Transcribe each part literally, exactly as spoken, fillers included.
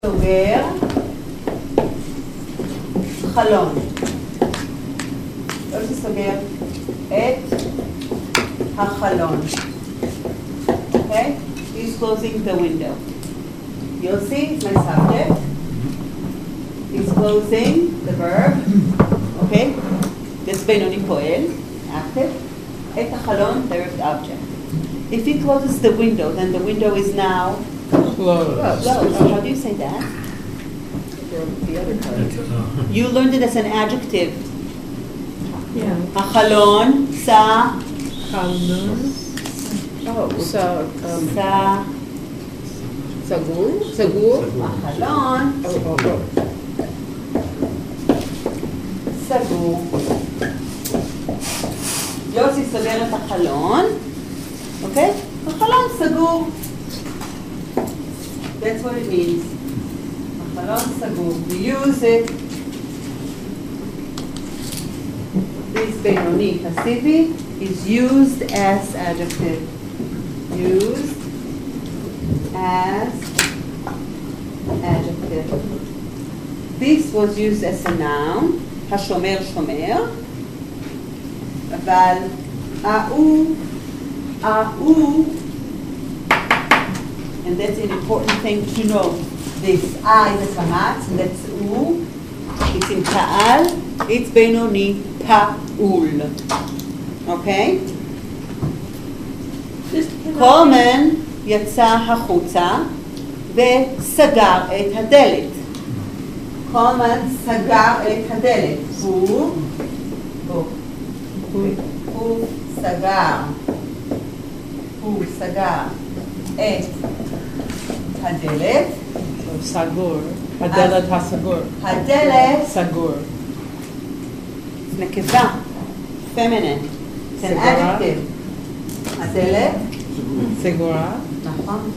סוגר חלון. יוסי סוגר את החלון. Okay? He's closing the window. Yossi is my subject. He's closing the verb. Okay? This בינוני פועל, active. את החלון, direct object. If he closes the window, then the window is now closed. closed. How do you say that? The other part. You learned it as an adjective. Yeah. החלון, סע, חלון. Oh, so um, סע, סגור? סגור? החלון, Oh, oh, oh. סגור. יוסי סוגר את החלון, אוקיי? החלון סגור. That's what it means. החלון סגור. We use it. This בינוני passive is used as adjective. Used as adjective. This was used as a noun. השומר שומר. אבל ההוא, ההוא, and that's an important thing to know. This I is a mat, that's U. It's in Ta'al, it's בינוני, פעול. Okay? קולמן יצא החוצה וסגר את הדלת. קולמן סגר את הדלת. הוא, הוא, הוא סגר, הוא סגר את הדלת. סגור. הדלת הסגור. הדלת סגור. נקבה, feminine. It's an adjective. הדלת. סגורה. נכון.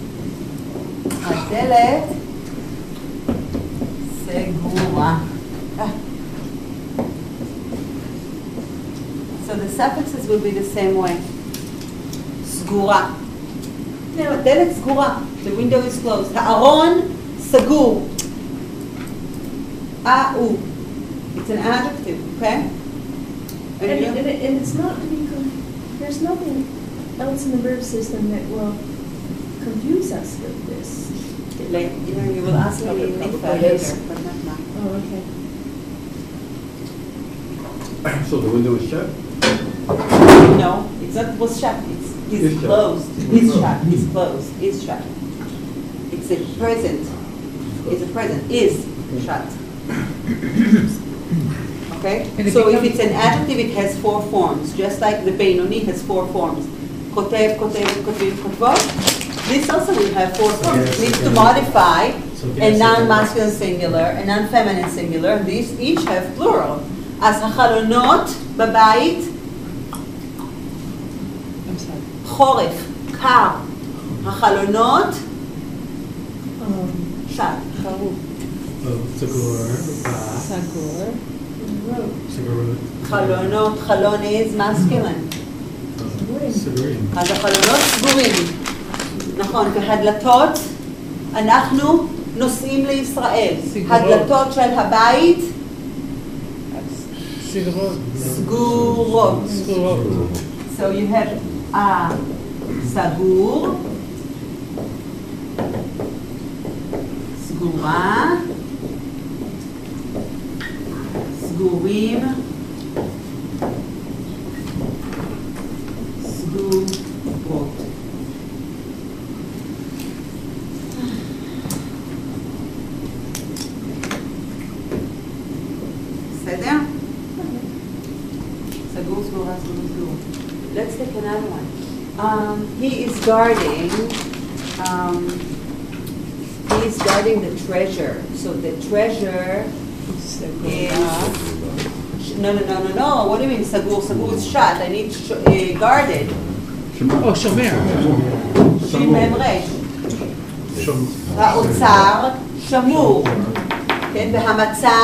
הדלת סגורה. So the suffixes will be the same way. סגורה. הדלת סגורה. The window is closed. הארון סגור. אה-הוא. It's an adjective, okay? And, and, and, and it's not to be, com- there's nothing else in the verb system that will confuse us with this. Like, you know, you will ask me Probably- if probably later, is. but not now. Oh, okay. So the window is shut? No, it's not was shut. It's Is is shut. closed. Is shut. Is closed. Is shut. It's a present. It's a present. Is shut. Okay. And it So if becomes- it's an adjective, it has four forms, just like the בינוני has four forms. כותב, כותבת, כותבים, כותבות. This also will have four forms. It needs to modify a non-masculine singular, a non-feminine singular, and these each have plural. אז החלונות בבית I'm sorry. חורף, קר. החלונות Um, שט. חרוב. סגור. סגור. Road. סגור. חלונות, חלון is masculine. סגורים. אז החלונות סגורים. נכון, והדלתות, אנחנו נוסעים לישראל. סגורות. הדלתות של הבית סגרות. סגורות. סגורות. So you have a סגור, סגורה, סגורים, סגורות. בסדר? סגור, סגורה, סגור, סגור. Let's take another one. Um, he is guarding, um, he is guarding the treasure. So the treasure סגורה. is, no, no, no, no, no. What do you mean סגור? סגור is shut. I need sh- uh, guarded. או שומר. שין מהם רש. האוצר שמור. כן, והמצה,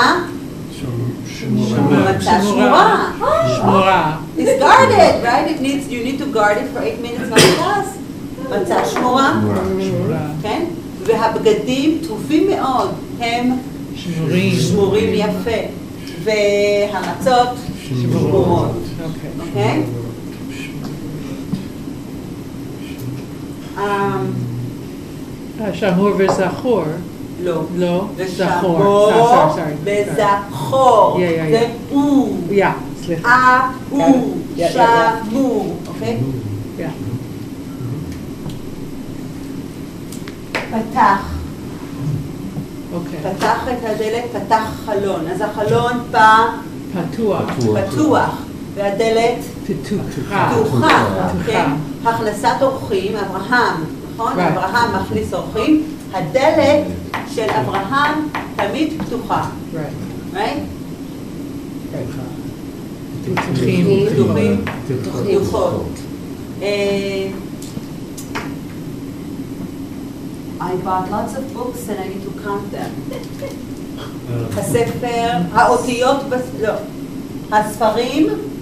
המצה שמורה. שמורה. It's guarded, right? It needs, you need to guard it for eight minutes, not class. מצה שמורה. שמורה. כן? והבגדים טרופים מאוד, הם שמורים. שמורים יפה, והמצות שמורות, אוקיי. אוקיי? אמ, אה, שמור וזכור. לא. לא. זכור. ושמור Sorry, sorry, sorry. וזכור, Yeah, yeah, זה הוא, יא, סליחה. אה, הוא, Yeah, yeah, yeah. שמור, אוקיי? יא. פתח, אוקיי. פתח את הדלת, פתח חלון, אז החלון פה פתוח. פתוח, והדלת פתוחה. פתוחה, כן? פתוחה. הכנסת אורחים, אברהם, נכון? Right. אברהם מכניס אורחים, הדלת של אברהם תמיד פתוחה, Right. right? פתוחים. פתוחים, פתוחות. אה, I bought lots of books and I need to count them. הספר, האותיות, בס- לא, הספרים,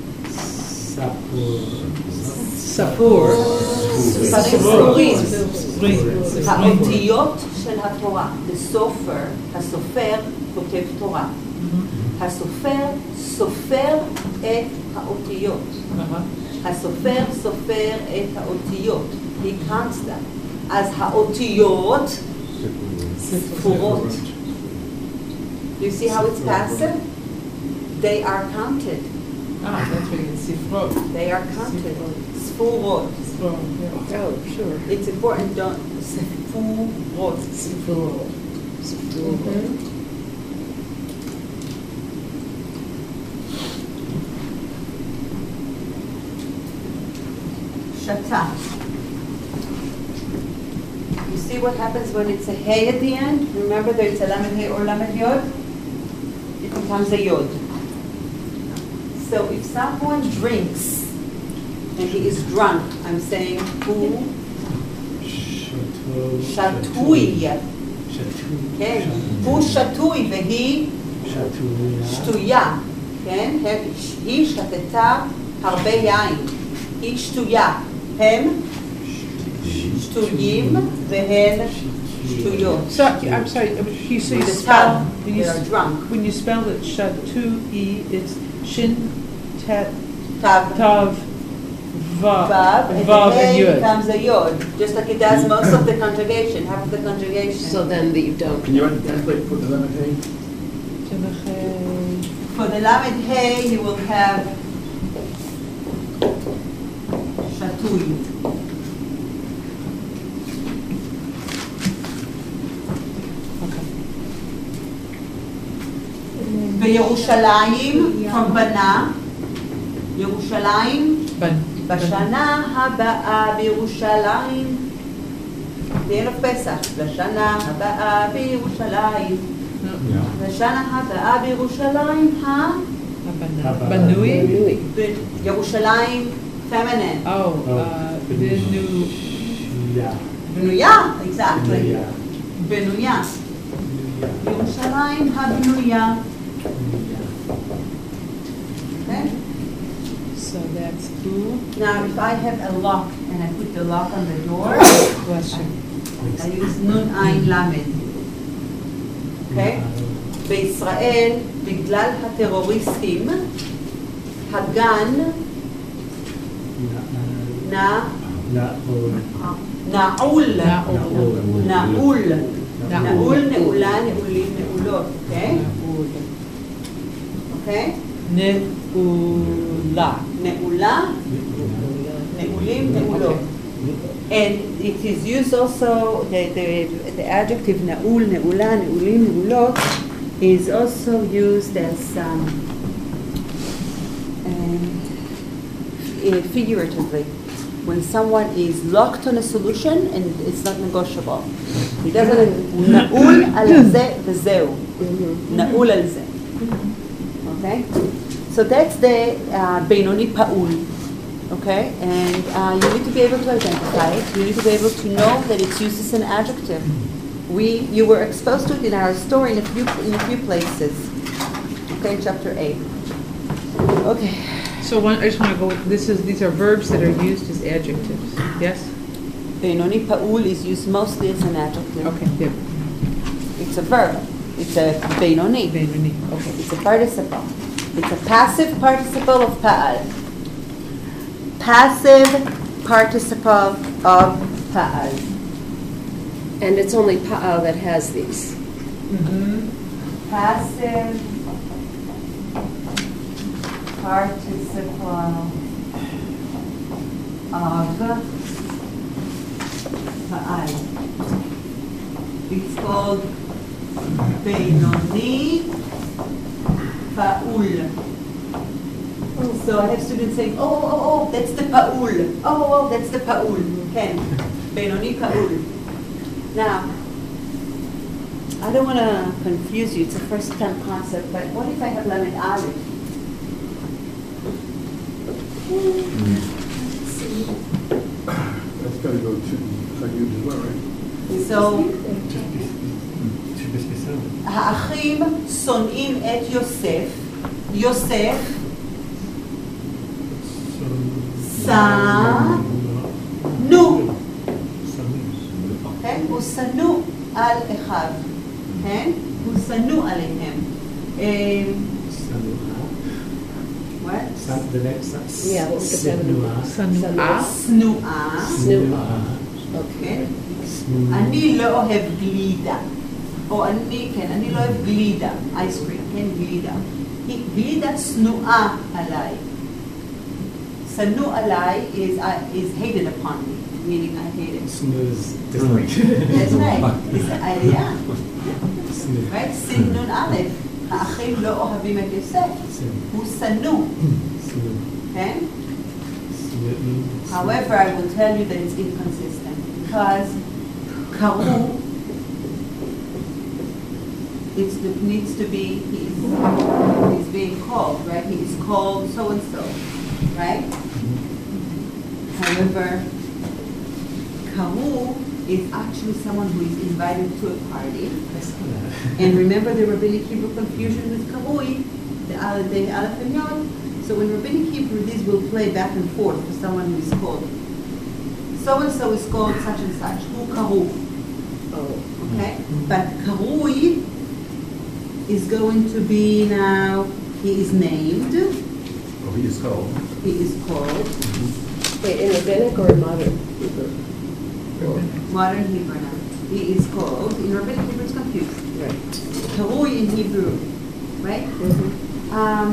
ספור. ספרים ספורים, ספרים. האותיות של התורה, הסופר, הסופר כותב תורה, הסופר סופר את האותיות, הסופר סופר את האותיות, he counts them, אז האותיות ספורות. Do you see how it's passive? They are counted. אה, that's right, ספרות. They are counted. ספורות. ספרות, yeah. Oh, sure. It's important, don't ספורות. ספרות. ספרות. שתה. You see what happens when it's a hey at the end? Remember that it's a lamed hey or lamed yod? It becomes a yod. So if someone drinks and he is drunk, I'm saying who? שתוי. כן, הוא שתוי והיא שטויה. כן, היא שתתה הרבה יין. היא שטויה. הם שטויים והן שטויות. So, I'm sorry, you say With a spell, tav, when you, they are drunk. when you spell it shatui, it's shin, tet, Tav, tav, vav, vav, and vav, the and hey yud. becomes a yod, just like it does most of the conjugation, half of the conjugation. So then that you don't. Can you translate for the lemon hay? For the lamed hey, you will have shatui. בירושלים, from בנה, ירושלים, Ban, בשנה הבאה בירושלים, בערב פסח, לשנה הבאה בירושלים, לשנה הבאה בירושלים, ה... Banui? ירושלים, feminine, Oh, uh, binu, בנויה, exactly, בנויה, ירושלים הבנויה. Okay? so that's who, Now, if I have a lock and I put the lock on the door, bless you. I use nun ein lamed. Okay? בישראל, בגלל הטרוריסטים, הגן נע, נעול, נעול, נעול, נעולה, נעולים, נעולות, אוקיי? אוקיי? Neula. נעולה, נעולים, נעולות. And it is used also, the, the, the adjective na'ul, na'ula, na'ulim, na'ulot is also used as um, um, uh, figuratively. When someone is locked on a solution and it's not negotiable. He doesn't na'ul al ze v'zeu. Na'ul al ze. Okay? So that's the uh, Beinoni Pa'ul. Okay, and uh, you need to be able to identify it. You need to be able to know that it's used as an adjective. We, you were exposed to it in our story in a few in a few places. Okay, chapter eight. Okay. So one, I just want to go, this is, these are verbs that are used as adjectives, yes? Beinoni pa'ul is used mostly as an adjective. Okay, yeah. It's a verb. It's a beinoni. Benoni, okay. It's a participle. It's a passive participle of pa'al. Passive participle of pa'al. And it's only pa'al that has these. Mm-hmm. Passive participle of pa'al. It's called Beinoni Pa'ul. So I have students saying, oh, oh, oh, that's the Pa'ul. Oh, oh, that's the Pa'ul. Ken, Beinoni Pa'ul. Now, I don't want to confuse you. It's a first-time concept, but what if I have Lamed Aleph? That's gotta go to, to you as well, right? So, האחים שונאים את יוסף. יוסף שנוא. כן? הוא שנוא על אחיו. כן? הוא שנוא עליהם. What? The next Yeah, what was the feminine? Sanua. שנואה. Snoo. כן? אני לא אוהב גלידה. או אני, כן, אני לא אוהב גלידה. אייסקרים, כן? גלידה. היא- גלידה שנואה עליי. שנוא עליי is, uh, is hated upon me, meaning I hate it. Snooze dislike. That's right. It's, uh, yeah. Snoo. Right? סינון א', האחים לא אוהבים את יוסף. הוא שנוא, Snoo. כן? Snoo. However, I will tell you that it's inconsistent because קראו, it's, it needs to be, he is, he's being called, right? He is called so-and-so, right? However, קראו is actually someone who is invited to a party. I saw that. And remember the Rabbinic Hebrew confusion with karui, the aleph, the aleph and yod. So in Rabbinic Hebrew, these will play back and forth for someone who is called. So and so is called such and such. Hu karu. Oh. Okay? But karui is going to be now, he is named, Oh, he is called. he is called, Wait, in rabbinic or in modern Hebrew? modern Hebrew now. He is called, in Rabbinic Hebrew it's confused. Right. Karui in Hebrew, right? Mm-hmm. Um,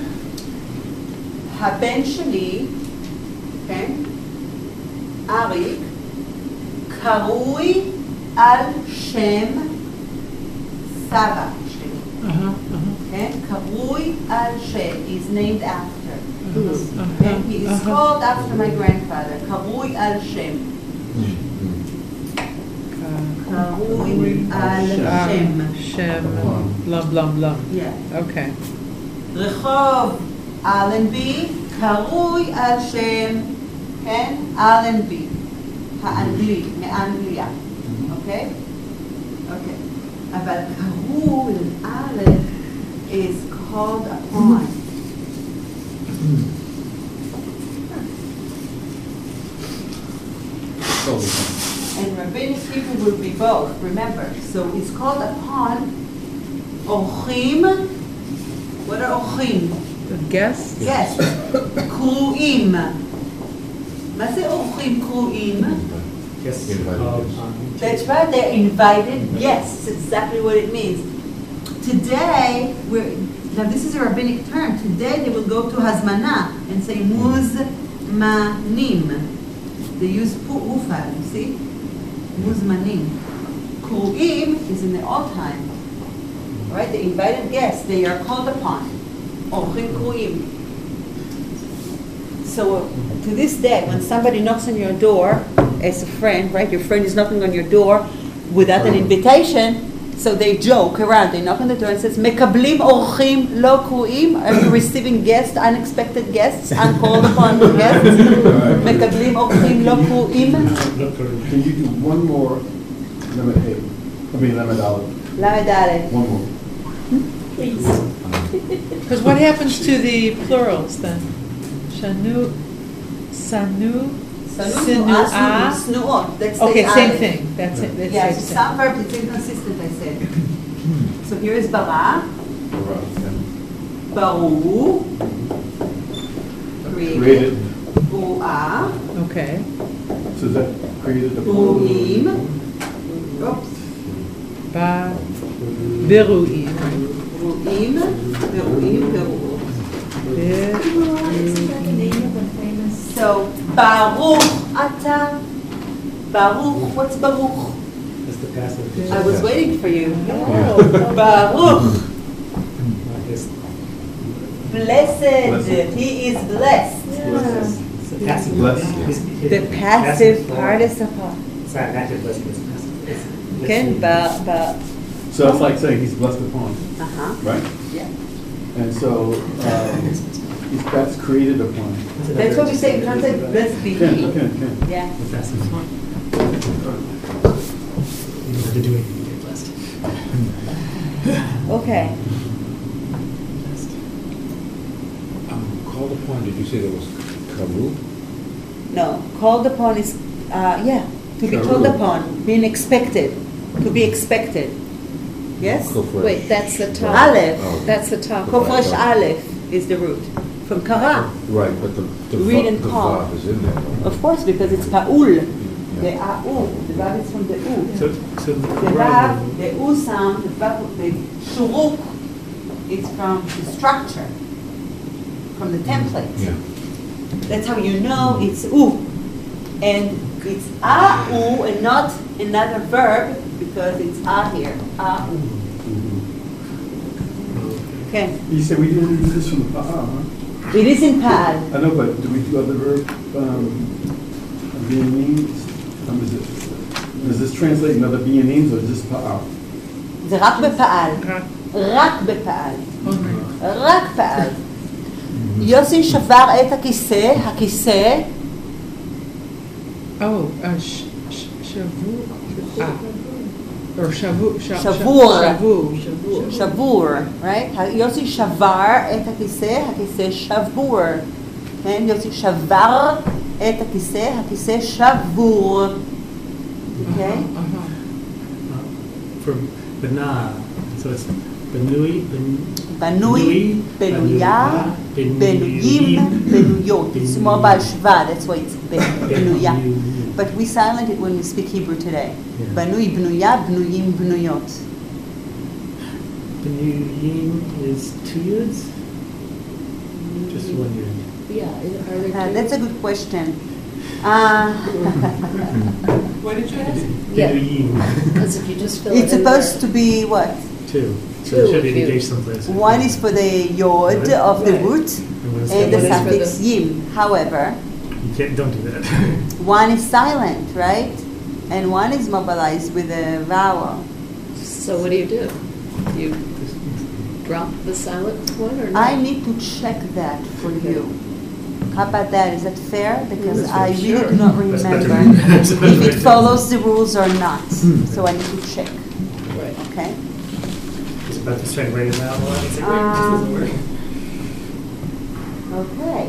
הבן שלי, כן, אריק, קרוי על שם סבא שלי, Uh-huh, uh-huh. כן, קרוי על שם, is named after, Uh-huh, okay? He is uh-huh. called after my grandfather, קרוי על שם, קרוי על שם, Um, Shem, blum, blum, blum. yeah. Okay. רחוב אלנבי קרוי על שם, כן, אלנבי, האנגלי, מאנגליה, אוקיי? אוקיי. אבל קרוי א' is called upon. And Rabbinic Hebrew will be both, remember. So it's called upon אורחים. What are אורחים? The guest? Yes, קרואים. מה זה אורחים קרואים? Yes. Invited Uh, guests. um, That's right, they're invited guests. It's exactly what it means. Today, we're, now this is a rabbinic term. Today they will go to hazmana and say muzmanim. They use ufal, you see? Muzmanim. Kru'im is in the old time. All right, the invited guests, they are called upon. Ochim kru'im. So to this day, when somebody knocks on your door as a friend, right, your friend is knocking on your door without an invitation, so they joke around. They knock on the door and says, "Mekablim orchim lo kru'im." Are you receiving guests, unexpected guests, uncalled upon guests? Mekablim orchim lo kru'im. Can you do one more lemon hay? I mean lemon olive. Lamed Aleph. One more. Please. Because what happens to the plurals then? Shanu, Sanu, צנוע, Sinua. צנועות, צנועות. That's the Okay, same aleph. thing, that's it, that's Yeah, same so thing. some verbs, it's inconsistent, I said. So here is bara, baru, created, Created, bu'a, Okay, so is that created upon? bu'im, oops, ba, beru'im, bu'im, beru'im, beru'ot. Isn't that the name of a famous? So, Baruch ata, Baruch, what's Baruch? That's the passive. I was waiting for you. Oh. Baruch, I guess blessed, he is blessed. Yeah. it's a passive. Bless. His- his The passive form. participle. It's not active blessing, it's passive. It's כן, listening. ב... ב... So it's like saying he's blessed upon, Uh-huh. right? Yeah. And so, um, he's- that's created upon. That's what we say, you can't say blessed be Can, he. can, can. Yeah. The passive. You don't have to do anything to get blessed. Okay. Um, called upon, did you say there was karu? No, called upon is, uh, yeah, to be told Karu. upon, being expected, to be expected. Yes? Kofresh. Wait, that's the top. Aleph. Oh. That's the top. Kofresh Aleph is the root, from kara. Right, but the, the Read va- and the call. vav is in there. though. Of course, because it's pa'ul. The Yeah. a'u, the vav is from the u. So, so The rather vav, than- the u sound, the vav, the shuruk, it's from the structure, from the template. Yeah. That's how you know it's u. And it's a-u and not another verb because it's a here, a-u. Okay. You said we didn't do this from the pa'ah, huh? It is in pa'al. I know, but do we do other verb, um, being um, is it, does this translate another being names or is this pa'ah? זה רק בפעל. רק. רק בפעל. only. רק פעל. יוסי שבר את הכיסא, הכיסא, Oh, uh, sh- sh- shavu, ah, or shavu, sha- sha- שבור. shavu. שבור, right? יוסי שבר את הכיסא, הכיסא שבור. כן? יוסי שבר את הכיסא, הכיסא שבור. Okay? Uh-huh. uh, for bana, so it's benui, ben, בנוי, בנויה, בנויים, בנויות. It's more בהשוואה, that's why it's בנויה. But we silent it when we speak Hebrew today. Yeah. בנוי, בנויה, בנויים, בנויות. Benuyim is two years? Just one year. Yeah, are there Uh, two? that's a good question. Uh, What did you ask? Yeah. Benuyim, Because if you just fill it in it's supposed to be what? two. So Two it should be if you- engaged someplace. One is for the yod of the Right. root And one is and the One is for suffix the- yim. However, You can't, don't do that. one is silent, right? And one is mobilized with a vowel. So what do you do? You drop the silent one or not? I need to check that for you. How about that? Is that fair? Because That's I fair. really Sure. do not That's remember better. That's if better. it follows the rules or not. Hmm. So I need to check, Right. okay? I was about to try to write it out. Well, it's like, wait, this Um, doesn't work. Okay.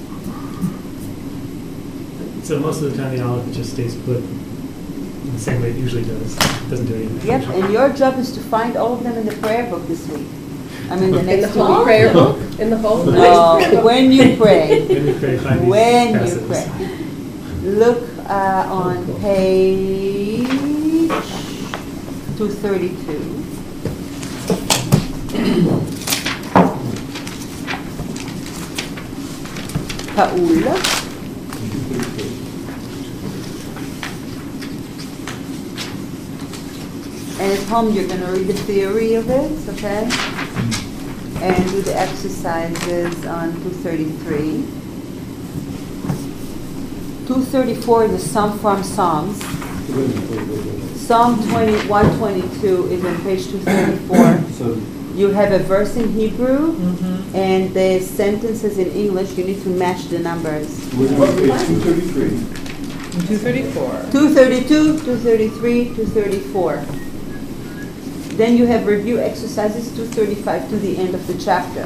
So most of the time the olive just stays put in the same way it usually does. It doesn't do anything. Yep, and your job is to find all of them in the prayer book this week. I mean, the In the next whole week. prayer book? In the whole? No, when you pray. When you pray, find these When you passages. pray. Look uh, on page two thirty-two. Paul. And at home, you're going to read the theory of it, okay? And do the exercises on two thirty-three. two thirty-four is a Psalm from Psalms. Wait a minute, wait, wait, wait. Psalm twenty, one twenty-two is on page two thirty-four. So, You have a verse in Hebrew Mm-hmm. and the sentences in English. You need to match the numbers. we're on page two thirty-three. two thirty-four. two thirty-two, two thirty-three, two thirty-four. Then you have review exercises two thirty-five to the end of the chapter.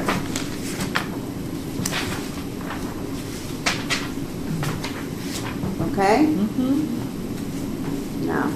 Okay? Mhm. Now.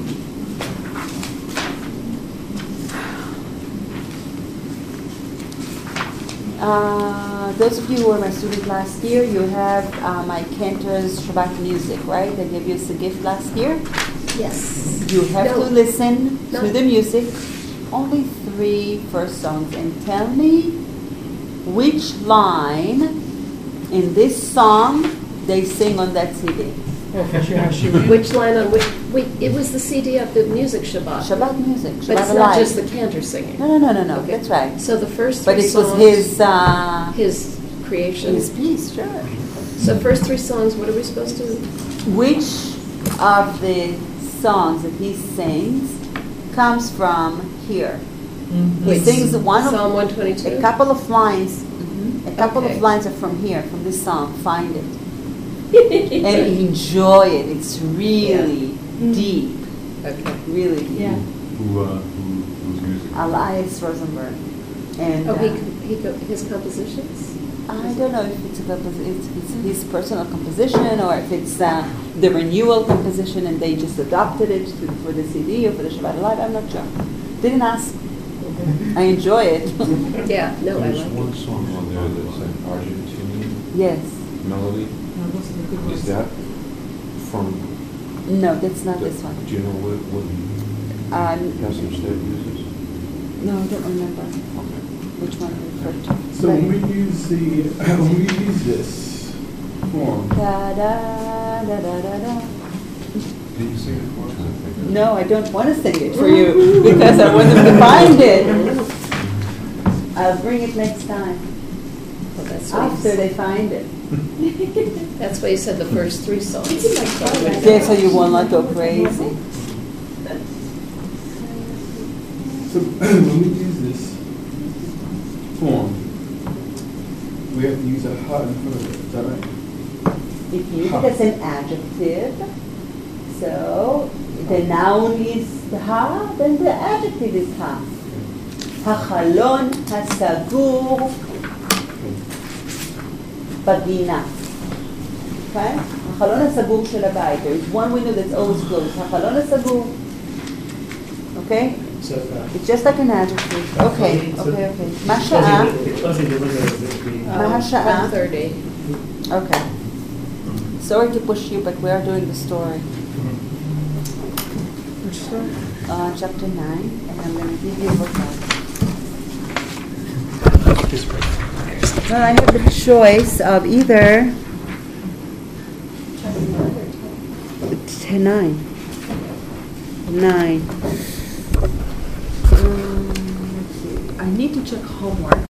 Uh, those of you who were my student last year, you have uh, my Cantor's Shabbat music, right? I gave you as a gift last year. Yes. You have No. to listen No. to the music, only three first songs, and tell me which line in this song they sing on that C D. Which line on which, wait, it was the C D of the music Shabbat. Shabbat music, Shabbat But it's not Alive. just the cantor singing. No, no, no, no, no, Okay. that's right. So the first But three it was songs. his, uh, His creation. his piece, sure. So first three songs, what are we supposed to? Which of the songs that he sings comes from here? He Wait, sings one of Psalm one twenty-two? a couple of lines. A couple Okay. of lines are from here, from this song. Find it and enjoy it. It's really deep, Okay. really deep. Yeah. Who, uh, who, whose music? Elias Rosenberg, and Oh, he, uh, he, co- his compositions? I don't know if it's, a compos- it's, it's his personal composition or if it's uh, the renewal composition and they just adopted it to, for the C D or for the Shabbat Alive. I'm not sure. Didn't ask. I enjoy it. Yeah, no, I There's like one it. song on there that's an Argentinian Yes. melody. Is that from? No, that's not the- this one. Do you know what, what Um, Pastor Stead uses? no, I don't remember Okay. which one I referred to. So when we use the, when we use this form, Da da da da da da. Can you sing it for us? I'm trying to think of it. No, I don't want to sing it for you because I want them to find it. I'll bring it next time Well, that's why, after you, they find it. that's why you said the first three songs. It's in my car right Yeah, so you will not go crazy. so when we use this form, we have to use a ha in front of it, is that right? If you use it as an adjective, so the noun is the ha, then the adjective is ha. החלון הסגור בגינה. Okay? החלון הסגור של הבית. There is one window that's always closed. החלון הסגור. Okay? So, uh, It's just like an adjective. Okay, So- okay, okay. מה השעה? closing, closing delivers it. We- מה השעה? one thirty. Okay. Sorry to push you, but we are doing the story. Which story? Uh, chapter nine, and I'm going to give you a book out. Well, I have the choice of either ten, nine, nine. Um, let's see. I need to check homework.